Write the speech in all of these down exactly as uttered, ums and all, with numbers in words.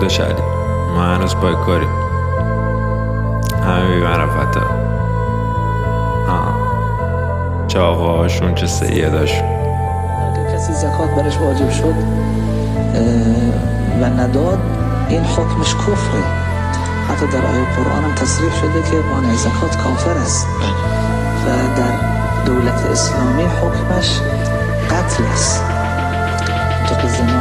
داشت علی، ما هنوز پای کاریم، همه بی معرفت ها، چه آقاهاشون چه سیداشون. اگه کسی زکات برش واجب شد و نداد، این حکمش کفره. حتی در آیه قرآن هم تصریح شده که مانع زکات کافر است و در دولت اسلامی حکمش قتل است. تو زنا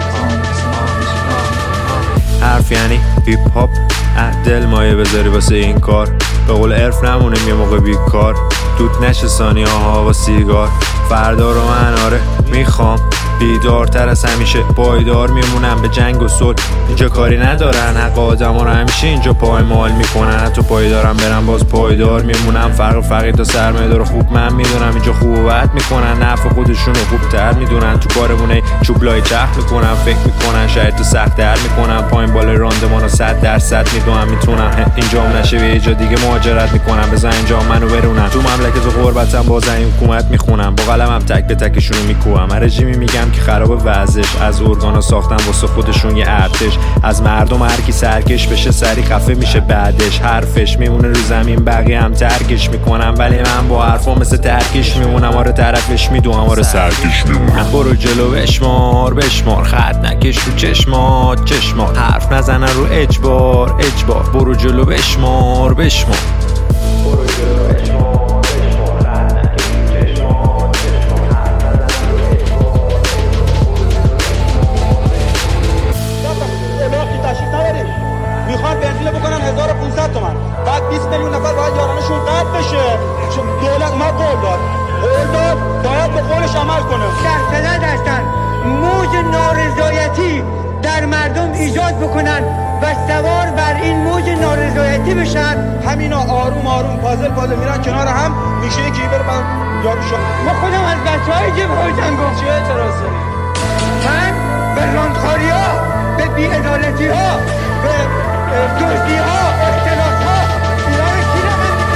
حرف یعنی هیپ هاپ، دل مایه بذاری واسه این کار، به قول عرف نمونیم یه موقع بیکار، دود نشه ثانیه ها با سیگار. فردا رو من آره میخوام بیدارتر از همیشه، پایدار میمونم به جنگ و صلح. اینجا کاری ندارن حق آدم ها رو همیشه اینجا پایمال میکنن، حتی پایدارم برم باز پایدار میمونم. فرق فقیر تا سرمایه داره خوب من میدونم، اینجا خوب و بد میکنن، نفع خودشون رو خوب تر میدونن. تو کارمونه چوبلای چرخ میکنن، فکر میکنن شاید تو سخت در میکنن، پایین بالای راندمان رو صد درصد میدونم میتونم. اینجام نشه به یه جا دیگه مهاجرت میکنم، بزن اینجا منو برونم. تو مملکت و غربتم باز این حکومت میخونم، با قلمم تک به تکشونو میکوبم. رژیمی میگم که خراب وضعش، از ارگانا ساختن واسه خودشون یه ارتش، از مردم هر کی سرکش بشه سری خفه میشه بعدش. حرفش میمونه رو زمین بقیه هم ترکش میکنم، ولی من با حرفا مثل ترکش میمونم. آره طرفش میدونم، آره سرکش میمونم. برو جلو بشمار بشمار، خط نکش رو چشمات چشمات، حرف نزنن رو اجبار اجبار. برو جلو بشمار بشمار، برو جلو بشمار هزار و پانصد تومن، بعد بیست میلیون نفر باید یارانشون قطع بشه. چون دولت ما قول داد قول داد باید به قولش عمل کنه. شهرزد هستن موج نارضایتی در مردم ایجاد بکنن و سوار بر این موج نارضایتی بشن. همینا آروم آروم پازل پازل میرن کنار هم، میشه یکی بره من یارو شد. ما خودم از بچهای جبهه جنگم چه اعتراض داری؟ من به راندخاری ها، به بی‌عدالتی ها، به دزدی ها، اختلاس ها، اینا رو کی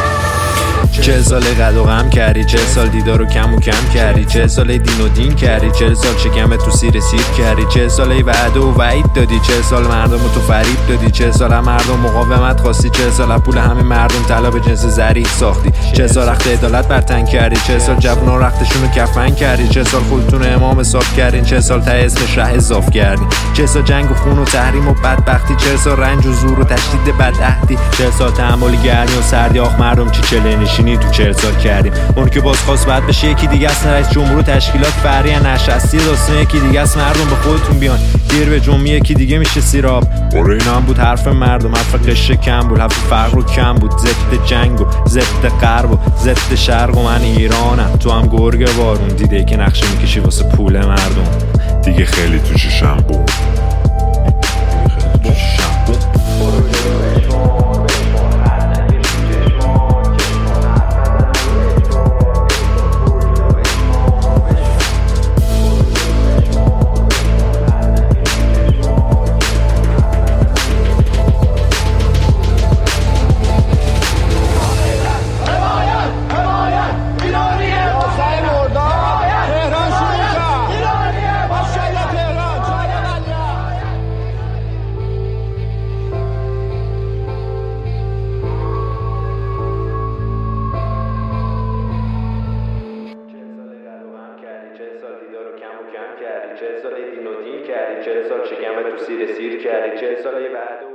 رقم؟ چه سال قد و غم کردی، چه سال دیدار رو کم و کم کردی، چه سال دین و دین کردی، چه سال شکمت تو سیر سیر کردی، چه سال وعده و وعید دادی، چه سال مردم رو تو فریب دادی، چه سال هم مردم مقاومت خواستی، چه سال پول همه مردم طلا به جنس زریح ساختی، چه سال رخت عدالت برتن کردی، چه سال جوونا رختشون رو کفن کردی، چه سال خودتون امام حساب کردین، چه سال ته اسمش ره اضاف کردی، چه سال جنگ و خون و تحریم و بدبختی، چه سال رنج و زور و تشدید بدعهدی، چه سال تحمل گرمی و سردی. آخ مردم چی چله نشینی تو چهل سال کردیم. اون که باز خواست بعد بشه یکی دیگه است، رئیس جمهور و تشکیلات فرعی نشستی داستان یکی دیگه است. مردم به خودتون بیان گیر به جمعه یکی دیگه میشه سیراب. آره اینا هم بود حرف مردم، حرف قشه کم بود، حرف فقر و کم بود، ضد جنگ و ضد غرب و ضد شرق و من ایرانم. تو هم گرگ بارون دیده که نقشه میکشی واسه پول مردم، دیگه خیلی تو ششم بود. چه سال دین و دین کردی، چه سال شکمت تو سیر سیر کردی، چه سال بعد